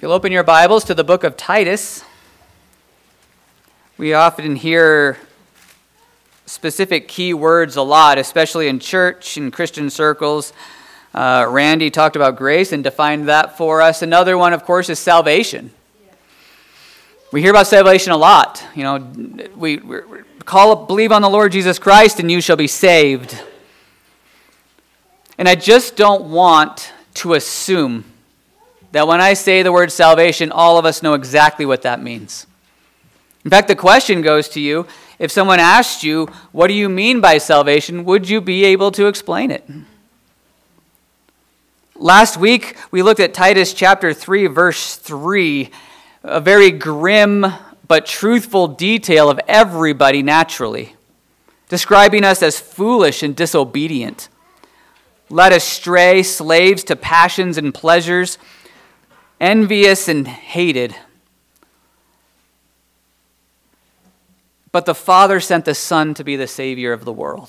You'll open your Bibles to the book of Titus. We often hear specific key words a lot, especially in church and Christian circles. Randy talked about grace and defined that for us. Another one, of course, is salvation. We hear about salvation a lot. You know, we believe on the Lord Jesus Christ and you shall be saved. And I just don't want to assume that when I say the word salvation, all of us know exactly what that means. In fact, the question goes to you, if someone asked you, what do you mean by salvation, would you be able to explain it? Last week, we looked at Titus chapter 3, verse 3, a very grim but truthful detail of everybody naturally, describing us as foolish and disobedient, led astray, slaves to passions and pleasures, envious and hated. But the Father sent the Son to be the Savior of the world.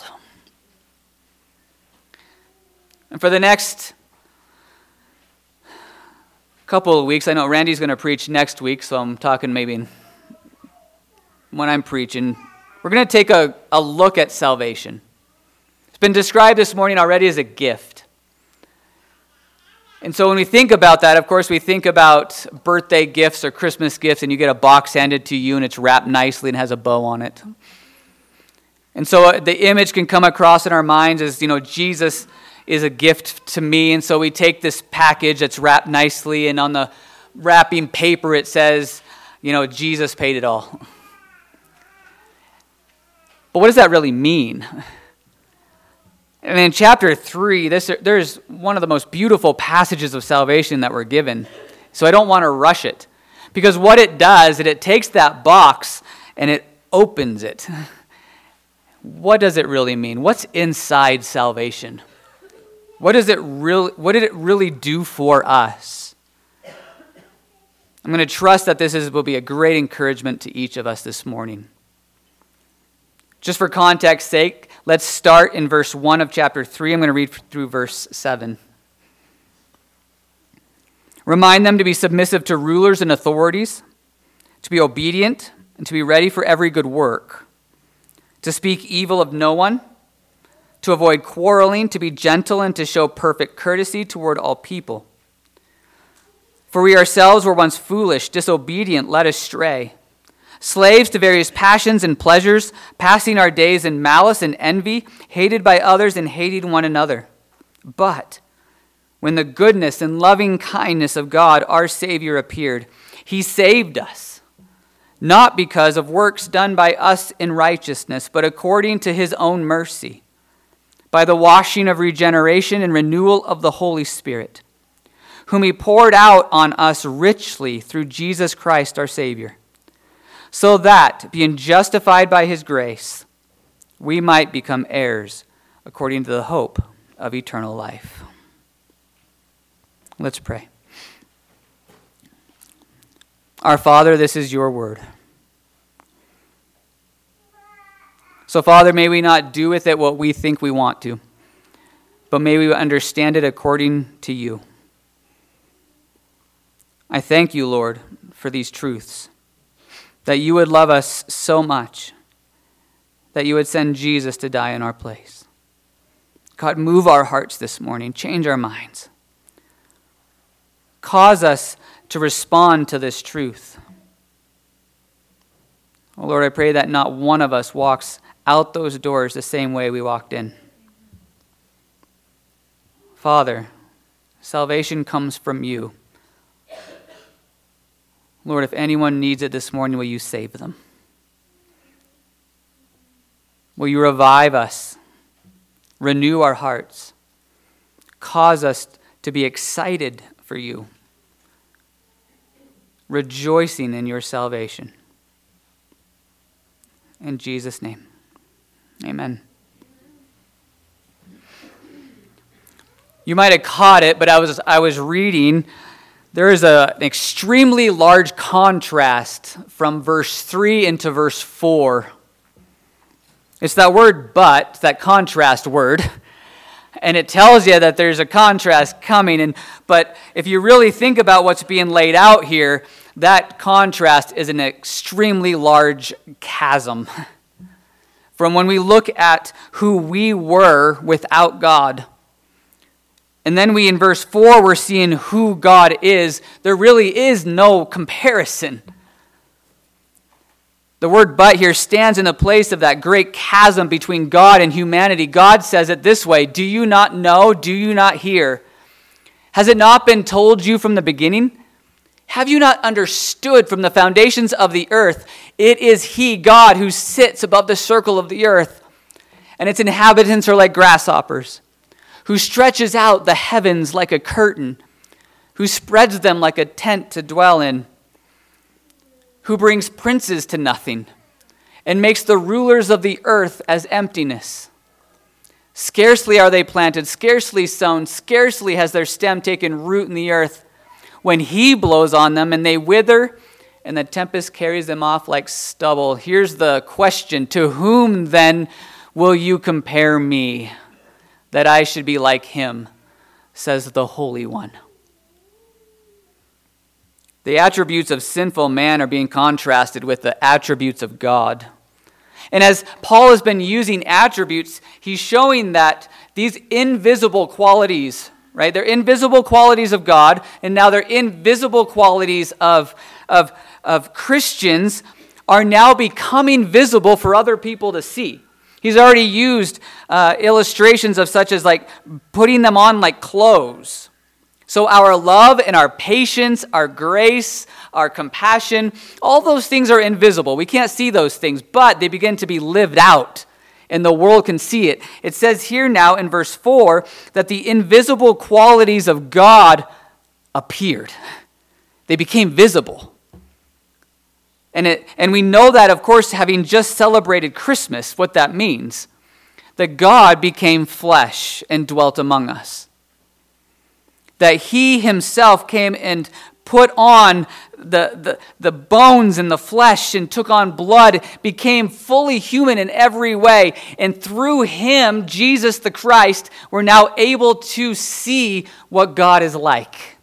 And for the next couple of weeks, I know Randy's going to preach next week, so I'm talking maybe when I'm preaching, we're going to take a look at salvation. It's been described this morning already as a gift. And so when we think about that, of course, we think about birthday gifts or Christmas gifts, and you get a box handed to you, and it's wrapped nicely and has a bow on it. And so the image can come across in our minds as, you know, Jesus is a gift to me, and so we take this package that's wrapped nicely, and on the wrapping paper it says, you know, Jesus paid it all. But what does that really mean? And in chapter 3, there's one of the most beautiful passages of salvation that we're given. So I don't want to rush it. Because what it does is it takes that box and it opens it. What does it really mean? What's inside salvation? What did it really do for us? I'm going to trust that will be a great encouragement to each of us this morning. Just for context's sake, let's start in verse 1 of chapter 3. I'm going to read through verse 7. Remind them to be submissive to rulers and authorities, to be obedient, and to be ready for every good work, to speak evil of no one, to avoid quarreling, to be gentle, and to show perfect courtesy toward all people. For we ourselves were once foolish, disobedient, led astray, slaves to various passions and pleasures, passing our days in malice and envy, hated by others and hating one another. But when the goodness and loving kindness of God, our Savior, appeared, he saved us, not because of works done by us in righteousness, but according to his own mercy, by the washing of regeneration and renewal of the Holy Spirit, whom he poured out on us richly through Jesus Christ our Savior, so that, being justified by his grace, we might become heirs according to the hope of eternal life. Let's pray. Our Father, this is your word. So, Father, may we not do with it what we think we want to, but may we understand it according to you. I thank you, Lord, for these truths, that you would love us so much, that you would send Jesus to die in our place. God, move our hearts this morning, change our minds. Cause us to respond to this truth. Oh Lord, I pray that not one of us walks out those doors the same way we walked in. Father, salvation comes from you. Lord, if anyone needs it this morning, will you save them? Will you revive us, renew our hearts, cause us to be excited for you, rejoicing in your salvation. In Jesus' name, amen. You might have caught it, but I was reading. There is an extremely large contrast from verse 3 into verse 4. It's that word but, that contrast word. And it tells you that there's a contrast coming. But if you really think about what's being laid out here, that contrast is an extremely large chasm. From when we look at who we were without God, and then in verse 4, we're seeing who God is. There really is no comparison. The word but here stands in the place of that great chasm between God and humanity. God says it this way, do you not know? Do you not hear? Has it not been told you from the beginning? Have you not understood from the foundations of the earth? It is He, God, who sits above the circle of the earth, and its inhabitants are like grasshoppers, who stretches out the heavens like a curtain, who spreads them like a tent to dwell in, who brings princes to nothing, and makes the rulers of the earth as emptiness. Scarcely are they planted, scarcely sown, scarcely has their stem taken root in the earth, when He blows on them and they wither, and the tempest carries them off like stubble. Here's the question, to whom then will you compare me, that I should be like Him, says the Holy One. The attributes of sinful man are being contrasted with the attributes of God. And as Paul has been using attributes, he's showing that these invisible qualities, right? They're invisible qualities of God, and now they're invisible qualities of Christians are now becoming visible for other people to see. He's already used illustrations of such as like putting them on like clothes. So our love and our patience, our grace, our compassion, all those things are invisible. We can't see those things, but they begin to be lived out, and the world can see it. It says here now in verse 4 that the invisible qualities of God appeared. They became visible. And we know that, of course, having just celebrated Christmas, what that means. That God became flesh and dwelt among us. That He Himself came and put on the bones and the flesh and took on blood, became fully human in every way. And through Him, Jesus the Christ, we're now able to see what God is like.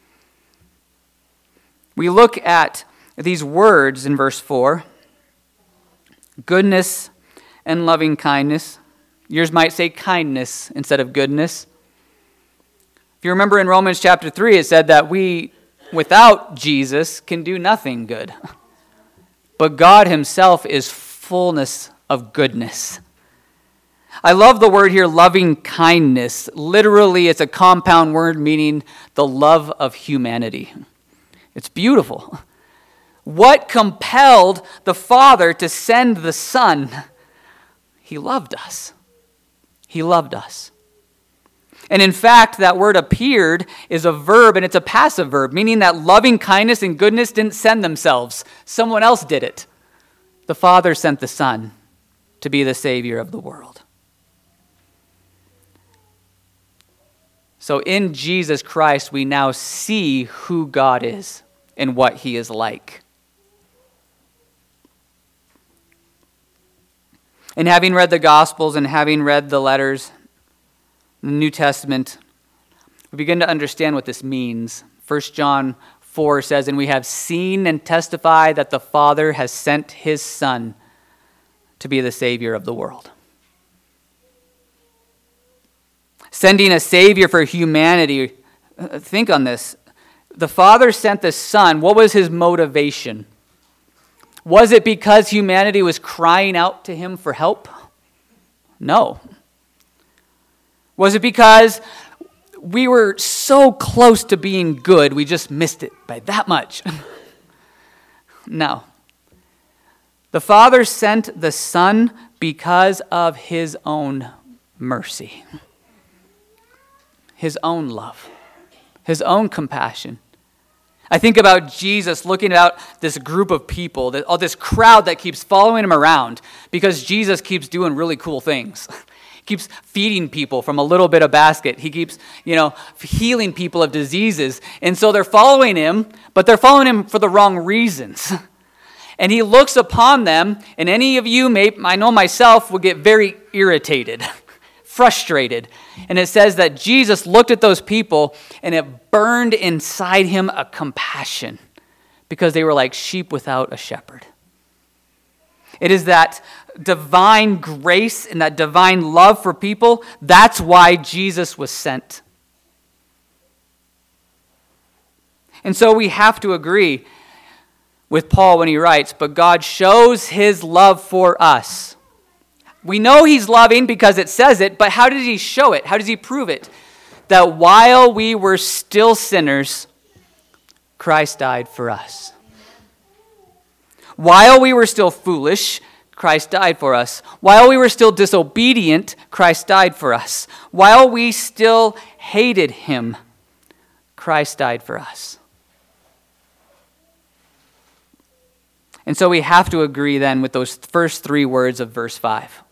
We look at these words in verse 4, goodness and loving kindness. Yours might say kindness instead of goodness. If you remember in Romans chapter 3, it said that we, without Jesus, can do nothing good. But God Himself is fullness of goodness. I love the word here, loving kindness. Literally, it's a compound word meaning the love of humanity. It's beautiful. What compelled the Father to send the Son? He loved us. He loved us. And in fact, that word appeared is a verb, and it's a passive verb, meaning that loving kindness and goodness didn't send themselves. Someone else did it. The Father sent the Son to be the Savior of the world. So in Jesus Christ, we now see who God is and what He is like. And having read the Gospels and having read the letters, the New Testament, we begin to understand what this means. 1 John 4 says, and we have seen and testified that the Father has sent His Son to be the Savior of the world. Sending a Savior for humanity. Think on this. The Father sent the Son. What was His motivation? Was it because humanity was crying out to Him for help? No. Was it because we were so close to being good, we just missed it by that much? No. The Father sent the Son because of His own mercy, His own love, His own compassion. I think about Jesus looking at this group of people, all this crowd that keeps following Him around because Jesus keeps doing really cool things. He keeps feeding people from a little bit of basket. He keeps, healing people of diseases. And so they're following Him, but they're following Him for the wrong reasons. And He looks upon them, and any of you, I know myself, will get very irritated, frustrated. And it says that Jesus looked at those people and it burned inside him a compassion because they were like sheep without a shepherd. It is that divine grace and that divine love for people. That's why Jesus was sent. And so we have to agree with Paul when he writes, but God shows his love for us. We know he's loving because it says it, but how did he show it? How does he prove it? That while we were still sinners, Christ died for us. While we were still foolish, Christ died for us. While we were still disobedient, Christ died for us. While we still hated him, Christ died for us. And so we have to agree then with those first three words of verse 5.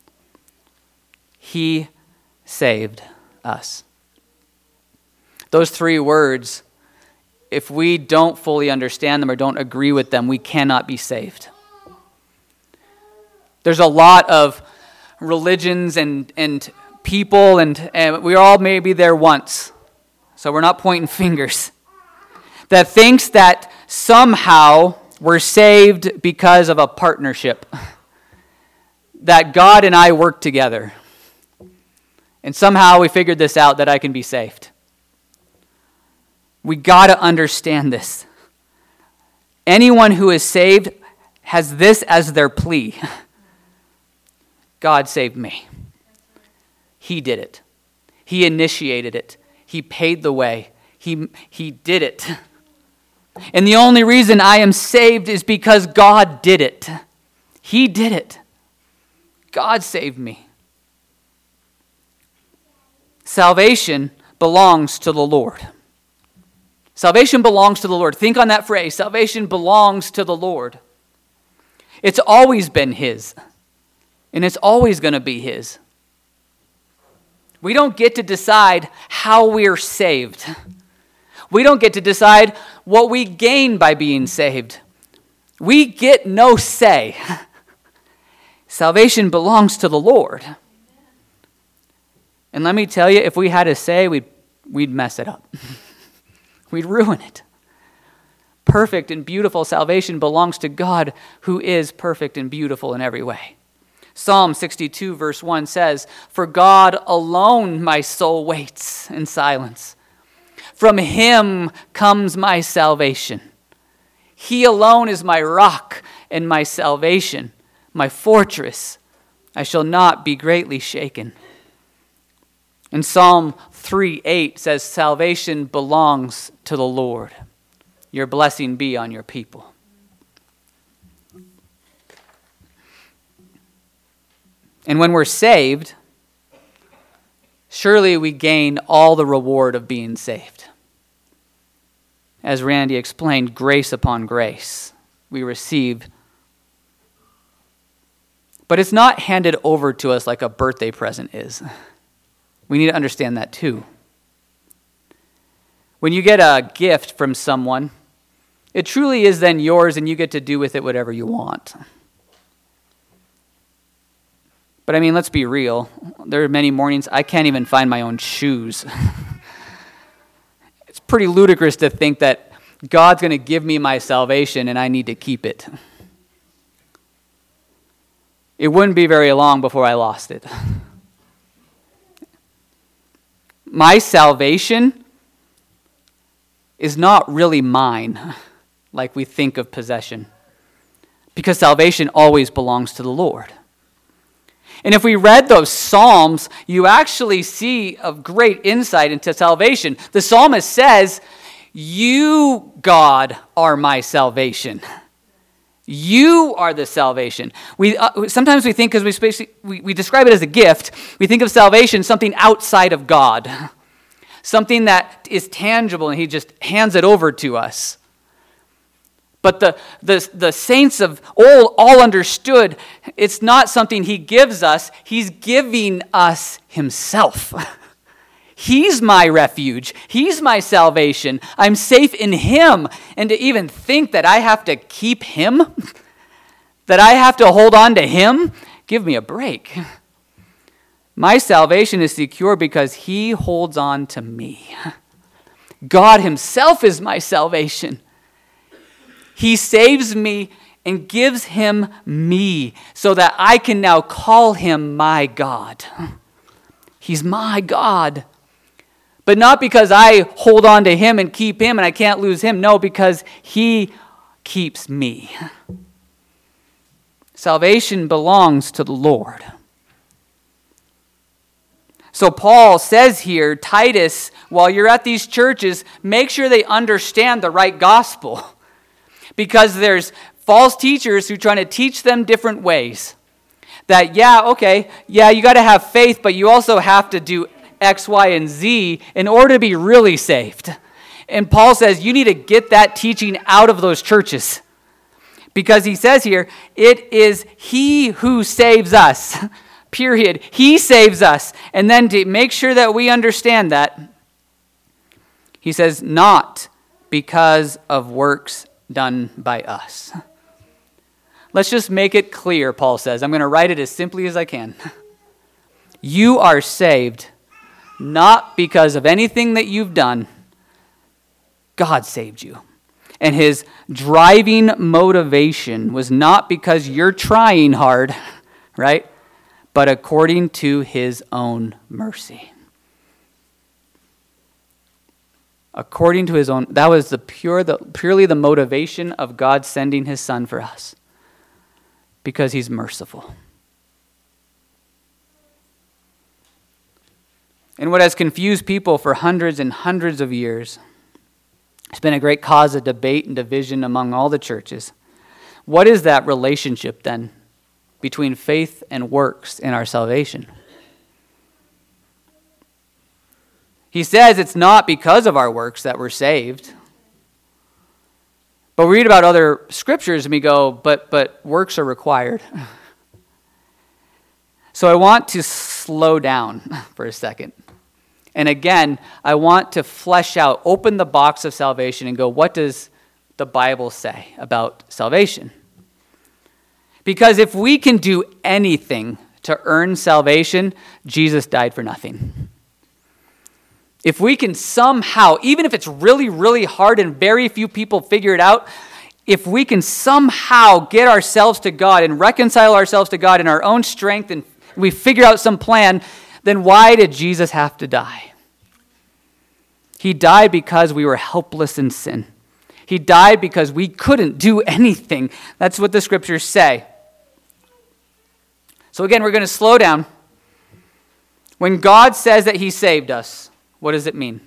He saved us. Those three words, if we don't fully understand them or don't agree with them, we cannot be saved. There's a lot of religions and people, and we all may be there once, so we're not pointing fingers, that thinks that somehow we're saved because of a partnership, that God and I work together, and somehow we figured this out that I can be saved. We got to understand this. Anyone who is saved has this as their plea. God saved me. He did it. He initiated it. He paid the way. He did it. And the only reason I am saved is because God did it. He did it. God saved me. Salvation belongs to the Lord. Salvation belongs to the Lord. Think on that phrase. Salvation belongs to the Lord. It's always been his. And it's always going to be his. We don't get to decide how we're saved. We don't get to decide what we gain by being saved. We get no say. Salvation belongs to the Lord. And let me tell you, if we had a say, we'd mess it up. We'd ruin it. Perfect and beautiful salvation belongs to God, who is perfect and beautiful in every way. Psalm 62 verse 1 says, "For God alone my soul waits in silence. From him comes my salvation. He alone is my rock and my salvation, my fortress. I shall not be greatly shaken." And Psalm 3:8 says, "Salvation belongs to the Lord. Your blessing be on your people." And when we're saved, surely we gain all the reward of being saved. As Randy explained, grace upon grace we receive. But it's not handed over to us like a birthday present is. We need to understand that too. When you get a gift from someone, it truly is then yours and you get to do with it whatever you want. But I mean, let's be real. There are many mornings I can't even find my own shoes. It's pretty ludicrous to think that God's going to give me my salvation and I need to keep it. It wouldn't be very long before I lost it. My salvation is not really mine, like we think of possession, because salvation always belongs to the Lord. And if we read those Psalms, you actually see a great insight into salvation. The psalmist says, "You, God, are my salvation." You are the salvation. Sometimes we think, because we describe it as a gift, we think of salvation something outside of God, something that is tangible, and he just hands it over to us. But the saints of old all understood it's not something he gives us. He's giving us himself. He's my refuge. He's my salvation. I'm safe in him. And to even think that I have to keep him, that I have to hold on to him, give me a break. My salvation is secure because he holds on to me. God himself is my salvation. He saves me and gives him me so that I can now call him my God. He's my God. But not because I hold on to him and keep him and I can't lose him. No, because he keeps me. Salvation belongs to the Lord. So Paul says here, Titus, while you're at these churches, make sure they understand the right gospel. Because there's false teachers who are trying to teach them different ways. That, you got to have faith, but you also have to do X, Y, and Z in order to be really saved. And Paul says you need to get that teaching out of those churches. Because he says here, it is he who saves us. Period. He saves us. And then to make sure that we understand that, he says, not because of works done by us. Let's just make it clear, Paul says. I'm going to write it as simply as I can. You are saved not because of anything that you've done. God saved you. And his driving motivation was not because you're trying hard, right? But according to his own mercy. According to his own, that was purely the motivation of God sending his son for us. Because he's merciful. And what has confused people for hundreds and hundreds of years, it's been a great cause of debate and division among all the churches. What is that relationship then between faith and works in our salvation? He says it's not because of our works that we're saved. But we read about other scriptures and we go, but works are required. So I want to slow down for a second. And again, I want to flesh out, open the box of salvation and go, what does the Bible say about salvation? Because if we can do anything to earn salvation, Jesus died for nothing. If we can somehow, even if it's really, really hard and very few people figure it out, if we can somehow get ourselves to God and reconcile ourselves to God in our own strength and we figure out some plan, then why did Jesus have to die? He died because we were helpless in sin. He died because we couldn't do anything. That's what the scriptures say. So again, we're going to slow down. When God says that he saved us, what does it mean?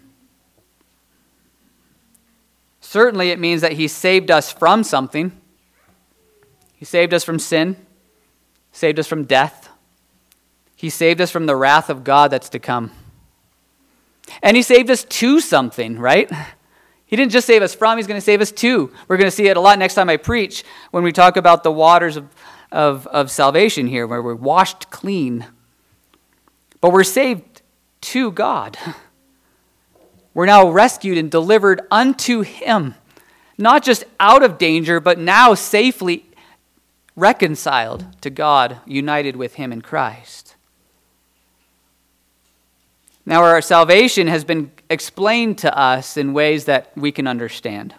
Certainly it means that he saved us from something. He saved us from sin, saved us from death. He saved us from the wrath of God that's to come. And he saved us to something, right? He didn't just save us from, he's going to save us to. We're going to see it a lot next time I preach when we talk about the waters of salvation here, where we're washed clean. But we're saved to God. We're now rescued and delivered unto him. Not just out of danger, but now safely reconciled to God, united with him in Christ. Now our salvation has been explained to us in ways that we can understand.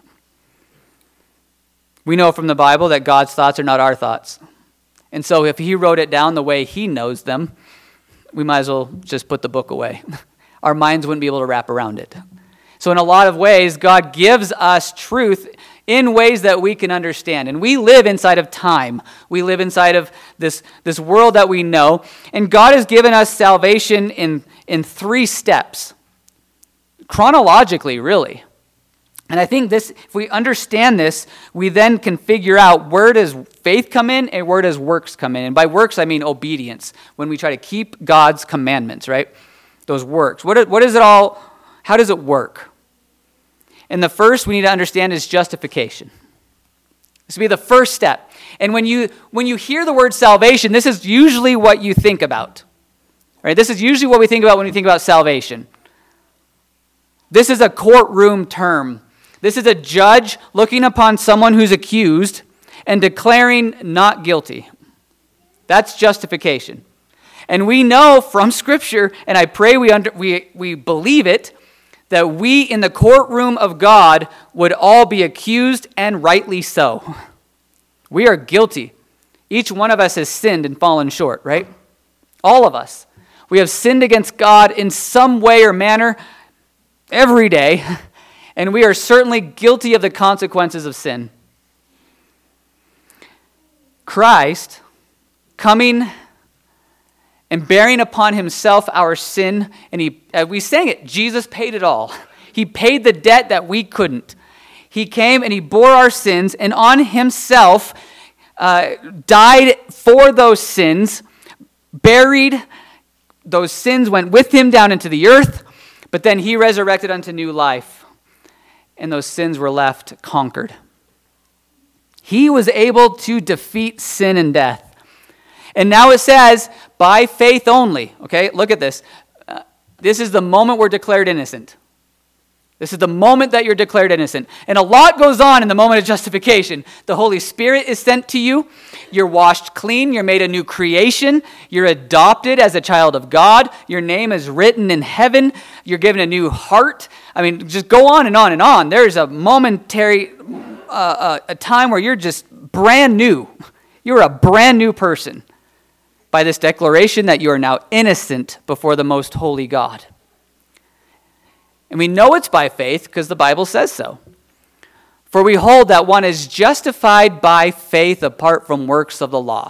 We know from the Bible that God's thoughts are not our thoughts. And so if he wrote it down the way he knows them, we might as well just put the book away. Our minds wouldn't be able to wrap around it. So in a lot of ways, God gives us truth in ways that we can understand. And we live inside of time. We live inside of this world that we know. And God has given us salvation in 3 steps. Chronologically, really. And I think this, if we understand this, we then can figure out where does faith come in and where does works come in. And by works, I mean obedience. When we try to keep God's commandments, right? Those works. What is it all? How does it work? And the first we need to understand is justification. This will be the first step. And when you hear the word salvation, this is usually what you think about. Right? This is usually what we think about when we think about salvation. This is a courtroom term. This is a judge looking upon someone who's accused and declaring not guilty. That's justification. And we know from Scripture, and I pray we believe it, that we in the courtroom of God would all be accused, and rightly so. We are guilty. Each one of us has sinned and fallen short, right? All of us. We have sinned against God in some way or manner every day, and we are certainly guilty of the consequences of sin. Christ, coming and bearing upon himself our sin, and we sang it, Jesus paid it all. He paid the debt that we couldn't. He came and he bore our sins, and on himself died for those sins, buried. Those sins went with him down into the earth, but then he resurrected unto new life, and those sins were left conquered. He was able to defeat sin and death. And now it says, by faith only. Okay, look at this. This is the moment we're declared innocent. This is the moment that you're declared innocent. And a lot goes on in the moment of justification. The Holy Spirit is sent to you. You're washed clean. You're made a new creation. You're adopted as a child of God. Your name is written in heaven. You're given a new heart. I mean, just go on and on and on. There's a momentary a time where you're just brand new. You're a brand new person by this declaration that you are now innocent before the most holy God. And we know it's by faith because the Bible says so. For we hold that one is justified by faith apart from works of the law.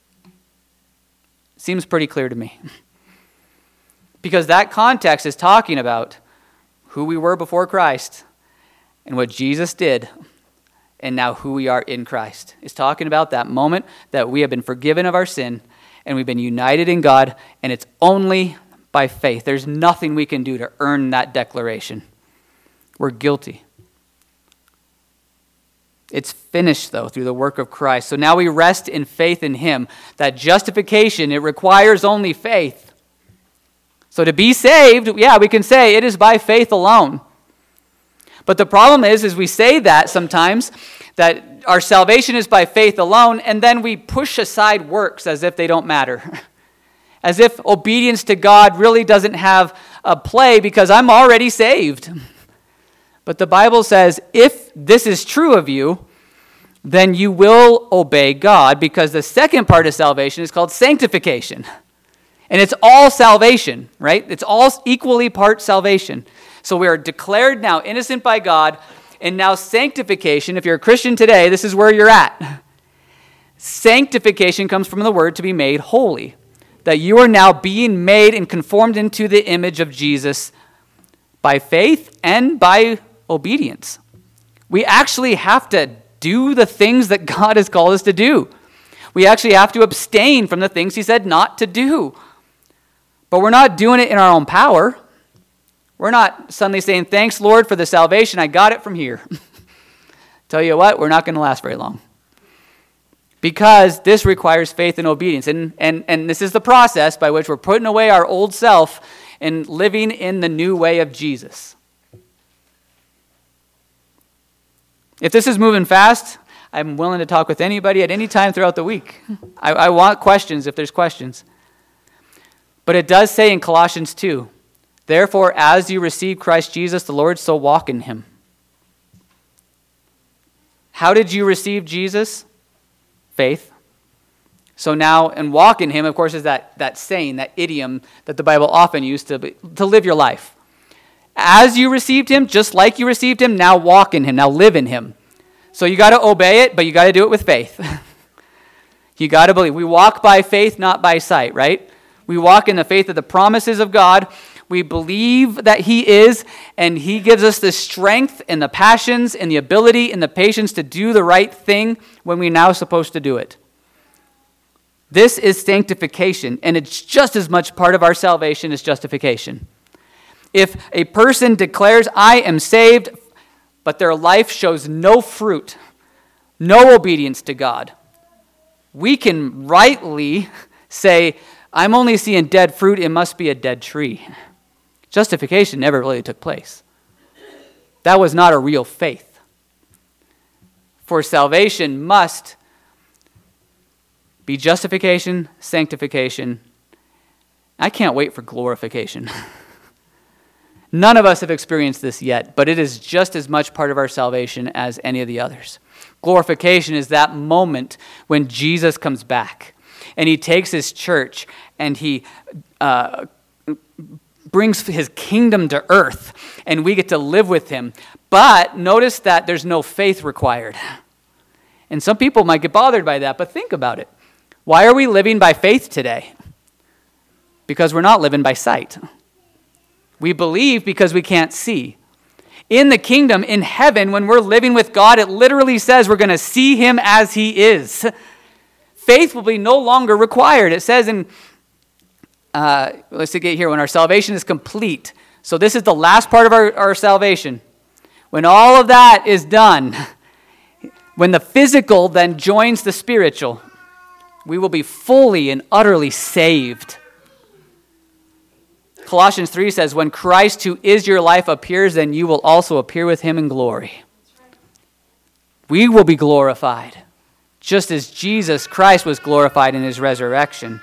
Seems pretty clear to me. Because that context is talking about who we were before Christ and what Jesus did, and now who we are in Christ. It's talking about that moment that we have been forgiven of our sin and we've been united in God, and it's only by faith. There's nothing we can do to earn that declaration. We're guilty. It's finished, though, through the work of Christ. So now we rest in faith in him. That justification, it requires only faith. So to be saved, yeah, we can say it is by faith alone. But the problem is we say that sometimes, that our salvation is by faith alone, and then we push aside works as if they don't matter. As if obedience to God really doesn't have a play because I'm already saved. But the Bible says if this is true of you, then you will obey God, because the second part of salvation is called sanctification. And it's all salvation, right? It's all equally part salvation. So we are declared now innocent by God, and now sanctification, if you're a Christian today, this is where you're at. Sanctification comes from the word to be made holy. That you are now being made and conformed into the image of Jesus by faith and by obedience. We actually have to do the things that God has called us to do. We actually have to abstain from the things he said not to do. But we're not doing it in our own power. We're not suddenly saying, thanks, Lord, for the salvation. I got it from here. Tell you what, we're not going to last very long. Because this requires faith and obedience. And this is the process by which we're putting away our old self and living in the new way of Jesus. If this is moving fast, I'm willing to talk with anybody at any time throughout the week. I want questions if there's questions. But it does say in Colossians 2, therefore, as you receive Christ Jesus the Lord, so walk in him. How did you receive Jesus? Faith. So now, and walk in him, of course, is that saying, that idiom that the Bible often used to live your life. As you received him, just like you received him, now walk in him, now live in him. So you got to obey it, but you got to do it with faith. You got to believe. We walk by faith, not by sight, right? We walk in the faith of the promises of God. We believe that he is, and he gives us the strength and the passions and the ability and the patience to do the right thing when we're now supposed to do it. This is sanctification, and it's just as much part of our salvation as justification. If a person declares, I am saved, but their life shows no fruit, no obedience to God, we can rightly say, I'm only seeing dead fruit, it must be a dead tree. Justification never really took place. That was not a real faith. For salvation must be justification, sanctification, I can't wait for glorification. None of us have experienced this yet, but it is just as much part of our salvation as any of the others. Glorification is that moment when Jesus comes back and he takes his church and he brings his kingdom to earth and we get to live with him. But notice that there's no faith required. And some people might get bothered by that, but think about it. Why are we living by faith today? Because we're not living by sight. We believe because we can't see. In the kingdom, in heaven, when we're living with God, it literally says we're going to see him as he is. Faith will be no longer required. It says in, let's get here, when our salvation is complete. So this is the last part of our salvation. When all of that is done, when the physical then joins the spiritual, we will be fully and utterly saved. Colossians 3 says, when Christ, who is your life, appears, then you will also appear with him in glory. We will be glorified, just as Jesus Christ was glorified in his resurrection.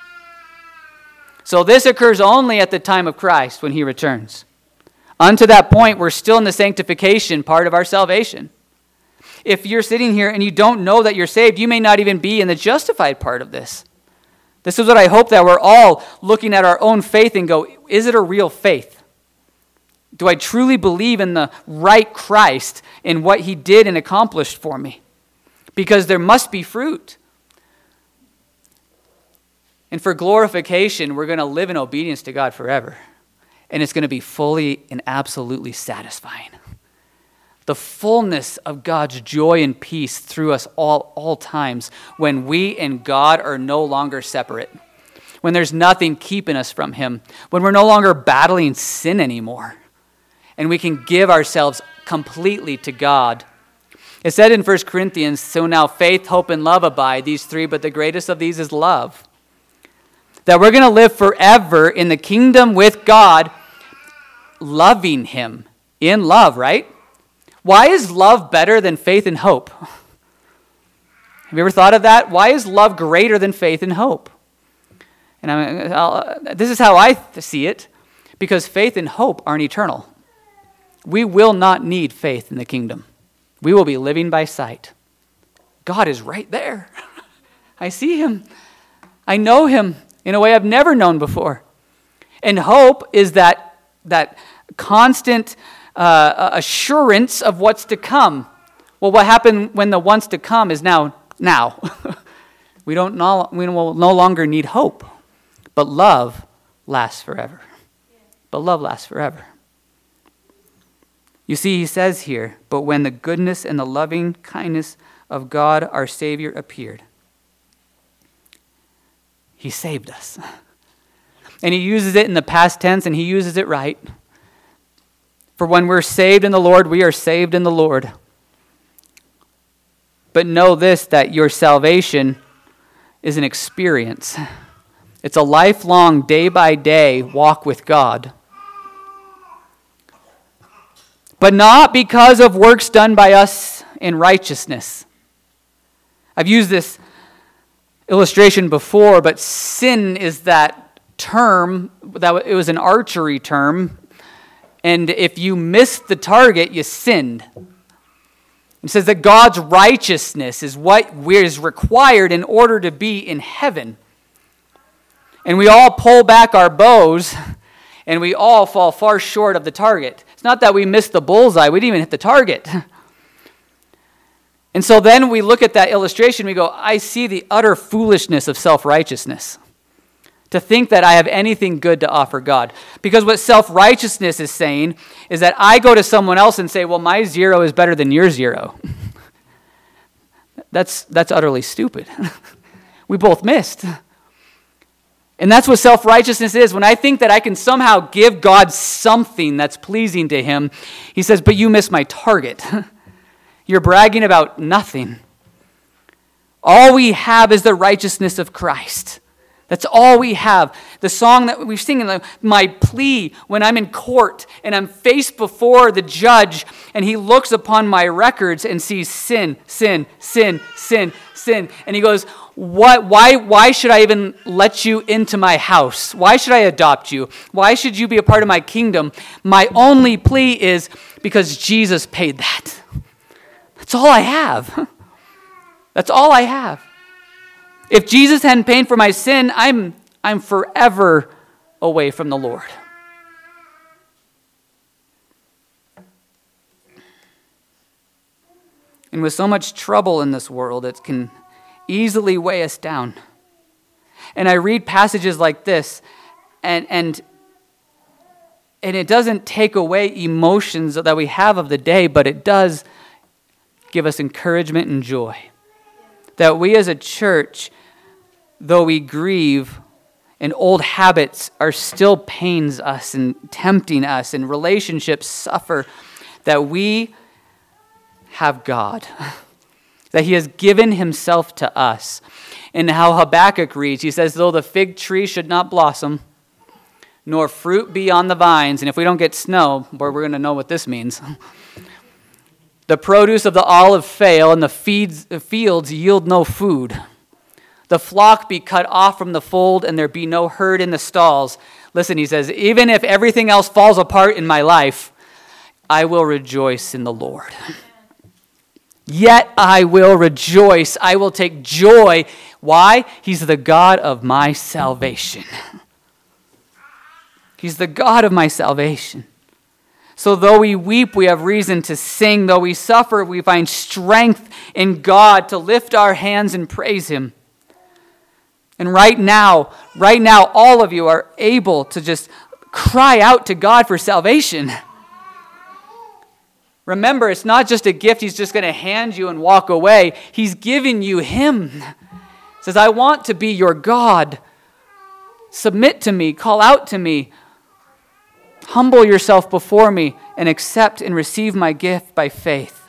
So this occurs only at the time of Christ when he returns. Unto that point, we're still in the sanctification part of our salvation. If you're sitting here and you don't know that you're saved, you may not even be in the justified part of this. This is what I hope, that we're all looking at our own faith and go, is it a real faith? Do I truly believe in the right Christ, in what he did and accomplished for me? Because there must be fruit. And for glorification, we're going to live in obedience to God forever. And it's going to be fully and absolutely satisfying. The fullness of God's joy and peace through us all times, when we and God are no longer separate, when there's nothing keeping us from him, when we're no longer battling sin anymore, and we can give ourselves completely to God. It said in 1 Corinthians, so now faith, hope, and love abide, these three, but the greatest of these is love. That we're going to live forever in the kingdom with God, loving him in love, right? Why is love better than faith and hope? Have you ever thought of that? Why is love greater than faith and hope? And this is how I see it, because faith and hope aren't eternal. We will not need faith in the kingdom. We will be living by sight. God is right there. I see him. I know him in a way I've never known before. And hope is that constant assurance of what's to come. Well, what happened when the what's to come is now? We will no longer need hope. But love lasts forever. But love lasts forever. You see, he says here, but when the goodness and the loving kindness of God our Savior appeared, he saved us. And he uses it in the past tense, and he uses it right. For when we're saved in the Lord, we are saved in the Lord. But know this, that your salvation is an experience. It's a lifelong, day-by-day walk with God. But not because of works done by us in righteousness. I've used this illustration before, but sin is that term, that it was an archery term. And if you missed the target, you sinned. It says that God's righteousness is what is required in order to be in heaven. And we all pull back our bows, and we all fall far short of the target. It's not that we missed the bullseye, we didn't even hit the target. And so then we look at that illustration, we go, I see the utter foolishness of self-righteousness. To think that I have anything good to offer God. Because what self-righteousness is saying is that I go to someone else and say, well, my 0 is better than your 0. That's utterly stupid. We both missed. And that's what self-righteousness is. When I think that I can somehow give God something that's pleasing to him, he says, but you missed my target. You're bragging about nothing. All we have is the righteousness of Christ. That's all we have. The song that we sing, my plea when I'm in court and I'm faced before the judge and he looks upon my records and sees sin, sin, sin, sin, sin. And he goes, why should I even let you into my house? Why should I adopt you? Why should you be a part of my kingdom? My only plea is because Jesus paid that. That's all I have. That's all I have. If Jesus hadn't paid for my sin, I'm forever away from the Lord. And with so much trouble in this world, it can easily weigh us down. And I read passages like this, and it doesn't take away emotions that we have of the day, but it does give us encouragement and joy. That we as a church, though we grieve and old habits are still pains us and tempting us and relationships suffer, that we have God, that he has given himself to us. And how Habakkuk reads, he says, though the fig tree should not blossom, nor fruit be on the vines, and if we don't get snow, boy, we're going to know what this means. The produce of the olive fail, and the fields yield no food. The flock be cut off from the fold, and there be no herd in the stalls. Listen, he says, even if everything else falls apart in my life, I will rejoice in the Lord. Yet I will rejoice. I will take joy. Why? He's the God of my salvation. He's the God of my salvation. So though we weep, we have reason to sing. Though we suffer, we find strength in God to lift our hands and praise him. And right now, all of you are able to just cry out to God for salvation. Remember, it's not just a gift he's just going to hand you and walk away. He's giving you him. He says, I want to be your God. Submit to me, call out to me. Humble yourself before me and accept and receive my gift by faith.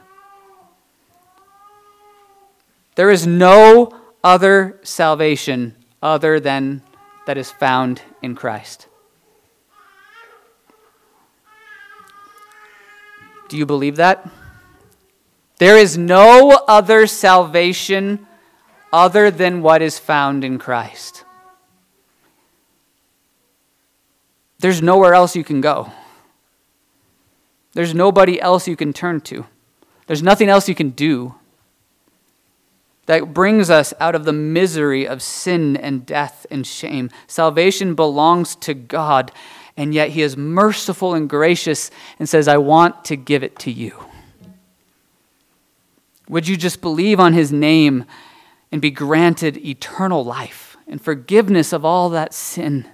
There is no other salvation other than that is found in Christ. Do you believe that? There is no other salvation other than what is found in Christ. There's nowhere else you can go. There's nobody else you can turn to. There's nothing else you can do that brings us out of the misery of sin and death and shame. Salvation belongs to God, and yet he is merciful and gracious and says, I want to give it to you. Would you just believe on his name and be granted eternal life and forgiveness of all that sin?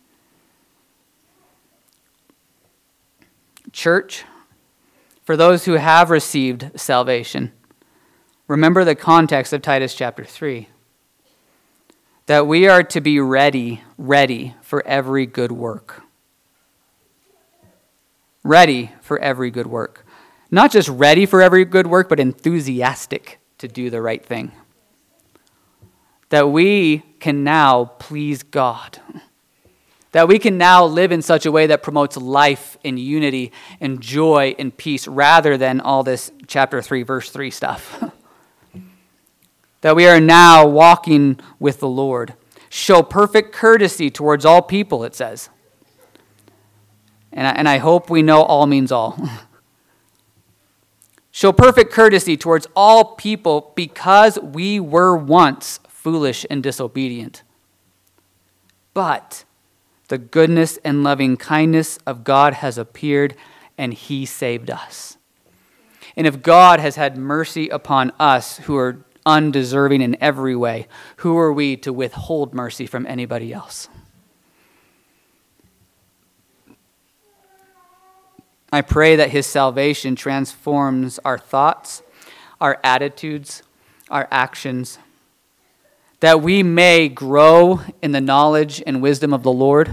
Church, for those who have received salvation, remember the context of Titus chapter 3. That we are to be ready for every good work. Ready for every good work. Not just ready for every good work, but enthusiastic to do the right thing. That we can now please God. That we can now live in such a way that promotes life and unity and joy and peace rather than all this chapter 3, verse 3 stuff. That we are now walking with the Lord. Show perfect courtesy towards all people, it says. And I hope we know all means all. Show perfect courtesy towards all people because we were once foolish and disobedient. But the goodness and loving kindness of God has appeared, and he saved us. And if God has had mercy upon us who are undeserving in every way, who are we to withhold mercy from anybody else? I pray that his salvation transforms our thoughts, our attitudes, our actions, that we may grow in the knowledge and wisdom of the Lord,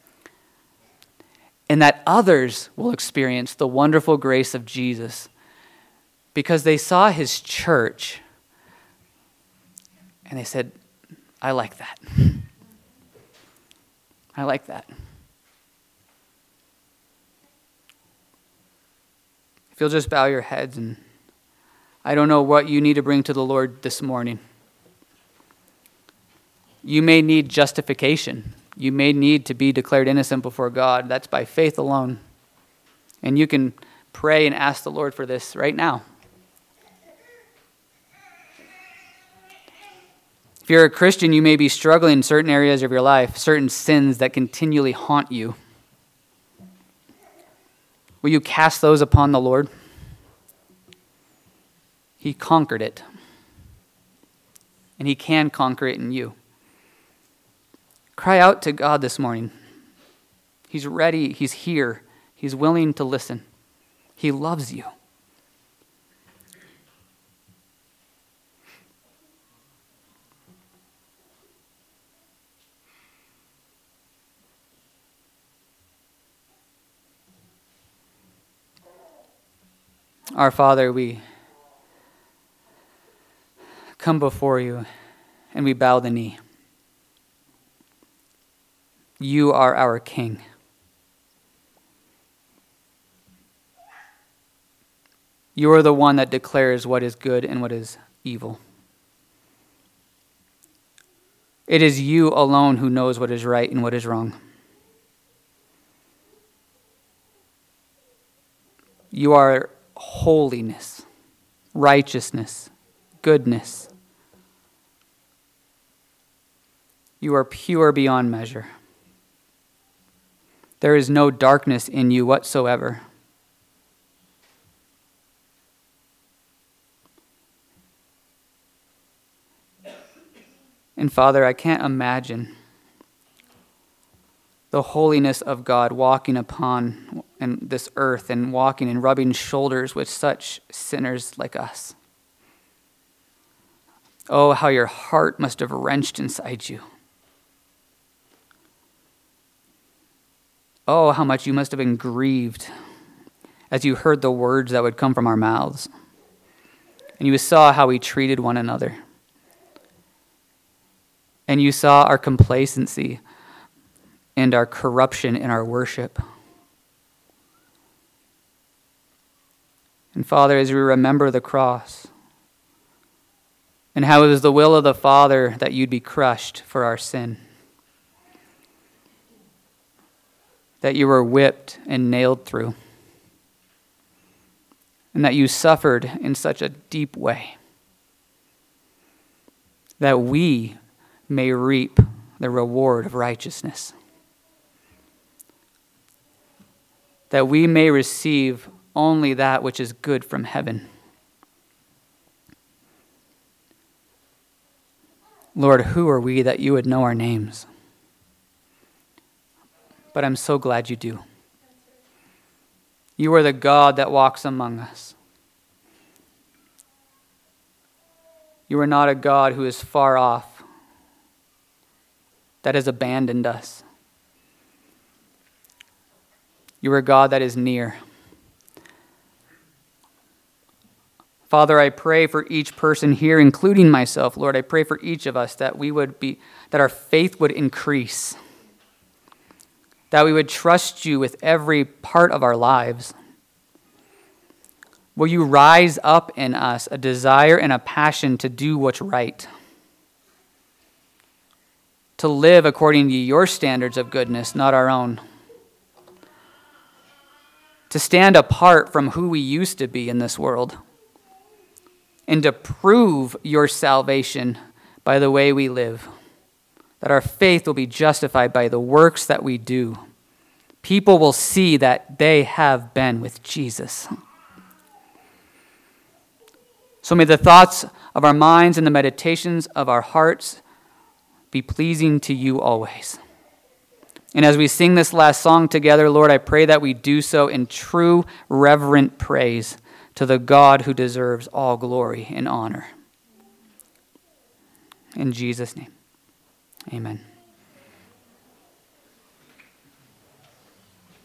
and that others will experience the wonderful grace of Jesus because they saw his church and they said, I like that. I like that. If you'll just bow your heads, and I don't know what you need to bring to the Lord this morning. You may need justification. You may need to be declared innocent before God. That's by faith alone. And you can pray and ask the Lord for this right now. If you're a Christian, you may be struggling in certain areas of your life, certain sins that continually haunt you. Will you cast those upon the Lord? He conquered it. And he can conquer it in you. Cry out to God this morning. He's ready. He's here. He's willing to listen. He loves you. Our Father, we come before you and we bow the knee. You are our King. You are the one that declares what is good and what is evil. It is you alone who knows what is right and what is wrong. You are holiness, righteousness, goodness. You are pure beyond measure. There is no darkness in you whatsoever. And Father, I can't imagine the holiness of God walking upon this earth and walking and rubbing shoulders with such sinners like us. Oh, how your heart must have wrenched inside you. Oh, how much you must have been grieved as you heard the words that would come from our mouths. And you saw how we treated one another. And you saw our complacency and our corruption in our worship. And Father, as we remember the cross and how it was the will of the Father that you'd be crushed for our sin, that you were whipped and nailed through, and that you suffered in such a deep way, that we may reap the reward of righteousness, that we may receive only that which is good from heaven. Lord, who are we that you would know our names? But I'm so glad you do. You are the God that walks among us. You are not a God who is far off, that has abandoned us. You are a God that is near. Father, I pray for each person here, including myself, Lord. I pray for each of us that that our faith would increase, that we would trust you with every part of our lives. Will you rise up in us a desire and a passion to do what's right, to live according to your standards of goodness, not our own, to stand apart from who we used to be in this world, and to prove your salvation by the way we live, that our faith will be justified by the works that we do. People will see that they have been with Jesus. So may the thoughts of our minds and the meditations of our hearts be pleasing to you always. And as we sing this last song together, Lord, I pray that we do so in true, reverent praise to the God who deserves all glory and honor. In Jesus' name, amen.